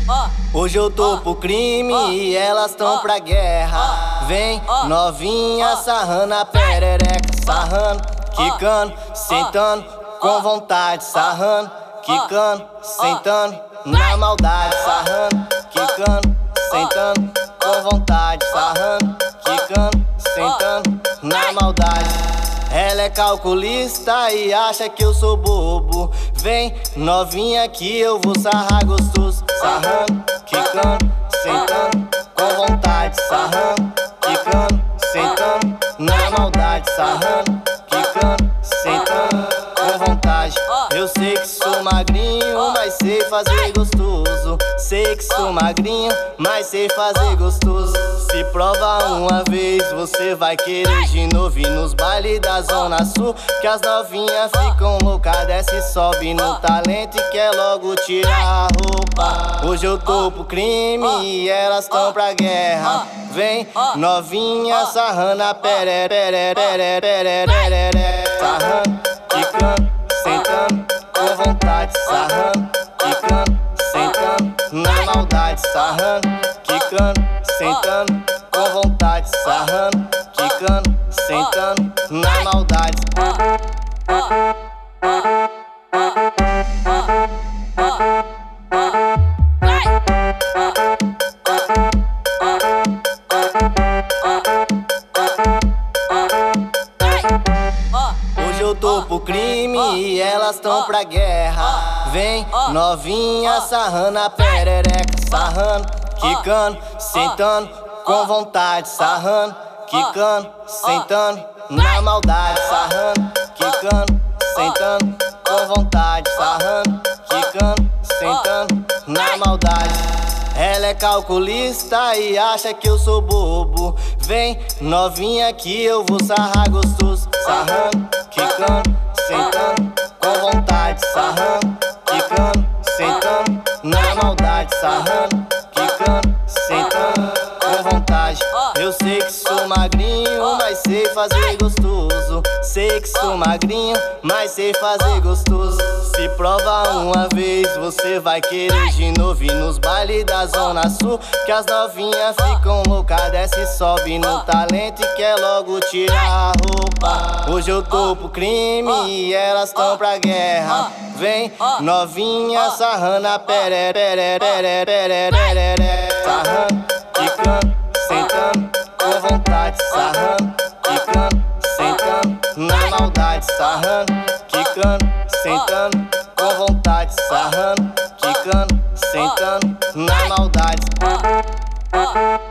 Hoje eu tô pro crime e elas tão pra guerra. Vem novinha sarrando a perereca, sarrando, quicando, sentando com vontade, sarrando, quicando, sentando na maldade, sarrando, quicando, sentando com vontade, sarrando, quicando, sentando na maldade. Ela é calculista e acha que eu sou bobo. Vem novinha que eu vou sarrar gostoso, sarrando, quicando, sentando com vontade, sarrando, quicando, sentando na maldade, sarrando, quicando, sentando com vontade. Eu sei que sou magrinho, mas sei fazer gostoso. Sei que sou magrinho, mas sei fazer gostoso. Se prova uma vez, você vai querer de novo. E nos bailes da Zona Sul, que as novinhas ficam loucas, desce e sobe no talento e quer logo tirar a roupa. Hoje eu tô pro crime e elas tão pra guerra. Vem novinha sarrando a perereca, sarrando, quicando, sentando com vontade, sarrando, quicando, sentando na maldade, sarrando, quicando, sentando com vontade, sarrando, quicando, sentando na maldade. Hoje eu tô pro crime e elas tão pra guerra. Vem novinha sarrando a perereca, sarrando, quicando, sentando com vontade, sarrando, quicando, sentando na maldade, sarrando, quicando, sentando com vontade, sarrando, quicando, sentando na maldade. Ela é calculista e acha que eu sou bobo. Vem novinha que eu vou sarrar gostoso, sarrando, quicando, sentando com vontade, sarrando, quicando, sentando na maldade, sarrando, quicando, sentando com vontade. Eu sei que sou magrinho, mas sei fazer gostoso. Sei que sou magrinho, mas sei fazer gostoso. Se prova uma vez, você vai querer de novo. E nos bailes da Zona Sul, que as novinhas ficam loucas, desce e sobe no talento e quer logo tirar a roupa. Hoje eu tô pro crime e elas tão pra guerra. Vem novinha sarrando a perereca, sarrando, quicando, sentando com vontade, sarrando, quicando, sentando na maldade, sarrando, quicando, sentando com vontade, sarrando, quicando, sentando na maldade.